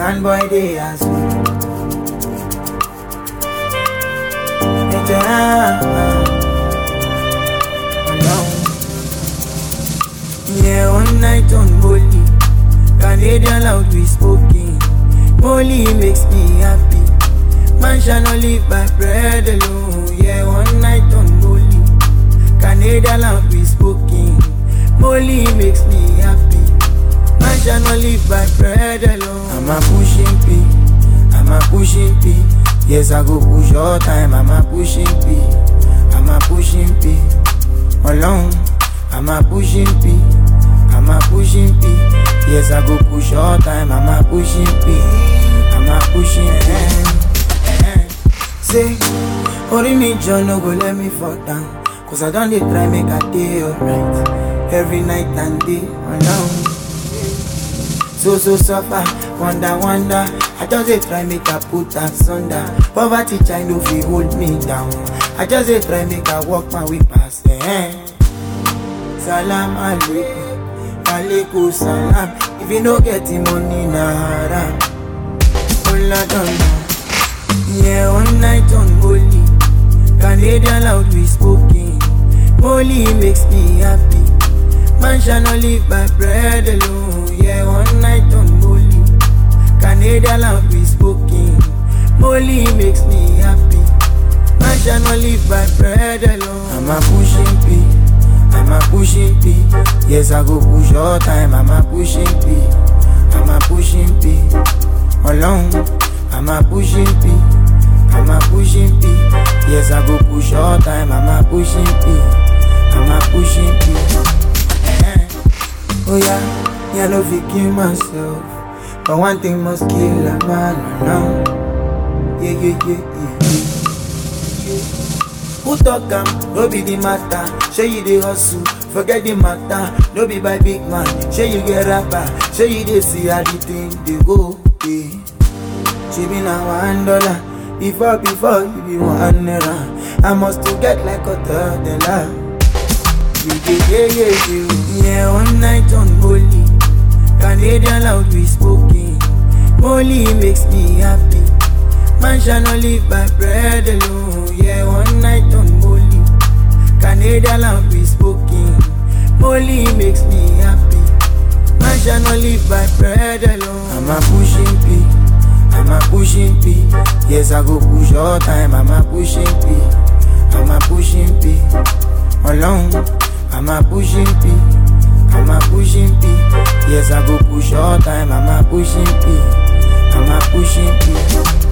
man boy they ask me. Yeah, one night on Molly, Canadian loud we spoken. Molly makes me happy. Man shall not live by bread alone. Yeah, one night on Molly, Canadian loud we spoken. Molly makes me happy. Man shall not live by bread alone. I'm a pushing P, I'm a pushing P. Yes, I go push all time. I'm a pushing P, I'm a pushing P. Alone, I'm a pushing P, I'm a pushing P. Yes, I go push all time. I'm a pushing P, I'm a pushing P. Say, only me John no go let me fall down. Cause I don't try make a day alright. Every night and day alone. So suffer, wonder. I just try make a put asunder. Poverty try no fi hold me down. I just try make a walk my way past the end. Salam alaikum, alaikum salam. If you no get the money, na haram. All I don't know. Yeah, one night on Molly, Canadian loud we spoken. Molly makes me happy. Man shall not live by bread alone. Yeah, one night on Molly, Canadian loud we spoken. Molly makes me happy. Man shall not live by bread alone. I'm a pushing P, I'm a pushing P. Yes, I go push all time. I'm a pushing P, I'm a pushing P. Alone, I'm a pushing P, I'm a pushing P. Yes, I go push all time. I'm a pushing P, I'm a pushing P. Oh yeah, I no fit kill myself, but one thing must kill a man alone. Yeah. Who talk am? No be the matter. Show you the hustle, forget the matter. No be by big man. Show you get rapper. Show you they see how the thing they go. Yeah. She be now $1. Before you be $1. I must to get like a $1. Yeah, one night on Molly, Canadian loud we spoken. Molly makes me happy. Man shall not live by bread alone. Yeah, one night on Molly, Canadian loud we spoken. Molly makes me happy. Man shall not live by bread alone. I'm a pushing P, I'm a pushing P. Yes, I go push all time. I'm a pushing P, I'm a pushing P. Alone, I'm a pushing P, I'm a pushing P. Yes, I go push all time. I'm a pushing P, I'm a pushing P.